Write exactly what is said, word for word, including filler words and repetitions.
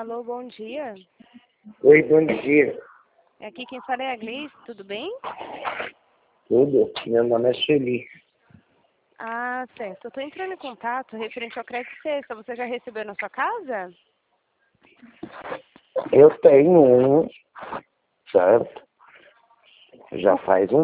Alô, bom dia. Oi, bom dia. Aqui quem fala é a Gleice, tudo bem? Tudo? Meu nome é Sueli. Ah, certo. Eu estou entrando em contato referente ao crédito sexta. Você já recebeu na sua casa? Eu tenho um, certo? Já faz um